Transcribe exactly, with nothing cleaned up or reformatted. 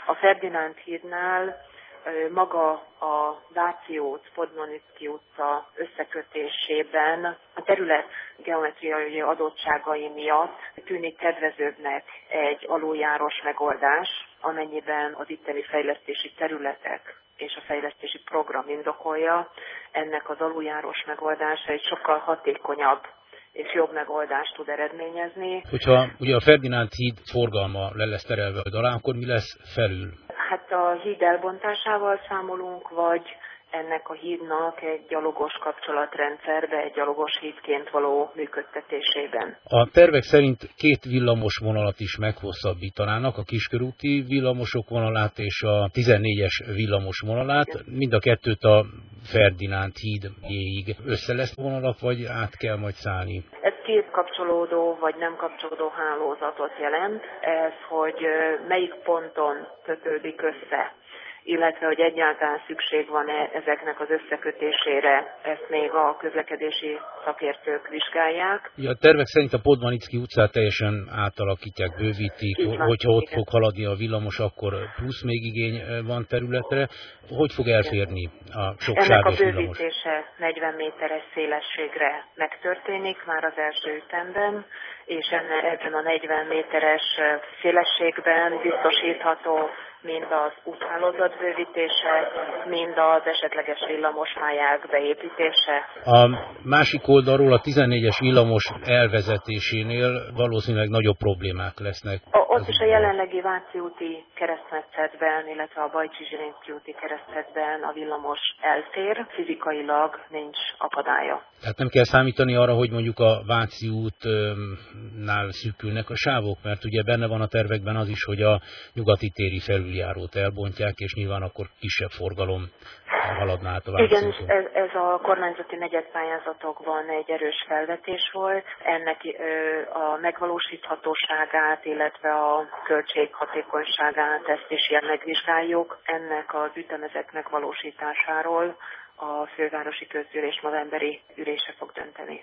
A Ferdinánd hídnál maga a Váci út, Podmanicki utca összekötésében a terület geometriai adottságai miatt tűnik kedvezőbbnek egy aluljáros megoldás, amennyiben az itteni fejlesztési területek és a fejlesztési program indokolja. Ennek az aluljáros megoldása egy sokkal hatékonyabb és jobb megoldást tud eredményezni. Hogyha ugye a Ferdinánd híd forgalma le lesz terelve alá, akkor mi lesz felül? Hát a híd elbontásával számolunk, vagy ennek a hídnak egy gyalogos kapcsolatrendszerbe, egy gyalogos hídként való működtetésében. A tervek szerint két villamos vonalat is meghosszabbítanának, a kiskörúti villamosok vonalát és a tizennégyes villamos vonalát. Mind a kettőt a Ferdinánd hídjéig össze lesz vonalak, vagy át kell majd szállni? Ez két kapcsolódó vagy nem kapcsolódó hálózatot jelent. Ez, hogy melyik ponton kötődik össze, illetve hogy egyáltalán szükség van-e ezeknek az összekötésére, ezt még a közlekedési szakértők vizsgálják. Ja, a tervek szerint a Podmanicki utcát teljesen átalakítják, bővítik, van, hogyha ott igen. fog haladni a villamos, akkor plusz még igény van területre. Hogy fog elférni a sok Ennek sávos a villamos? bővítése negyven méteres szélességre megtörténik már az első ütemben, és ebben a negyven méteres szélességben biztosítható mind az úthálózat bővítése, mind az esetleges villamospályák beépítése. A másik oldalról a tizennégyes villamos elvezetésénél valószínűleg nagyobb problémák lesznek. A, ott is a jelenlegi Váci úti keresztmetszetben, illetve a Bajcsi Zsilinszky úti keresztmetszetben a villamos eltér, fizikailag nincs akadálya. Tehát nem kell számítani arra, hogy mondjuk a Váci útnál szűkülnek a sávok, mert ugye benne van a tervekben az is, hogy a nyugati téri felüljárót elbontják, és nyilván akkor kisebb forgalom haladná át a Váci Igen, úton. ez, ez a kormányzati negyedpályázatokban egy erős felvetés volt. Ennek a megvalósíthatóságát, illetve a költséghatékonyságát, ezt is ilyen megvizsgáljuk. Ennek az ütemezett megvalósításáról a fővárosi közgyűlés novemberi ülése fog dönteni.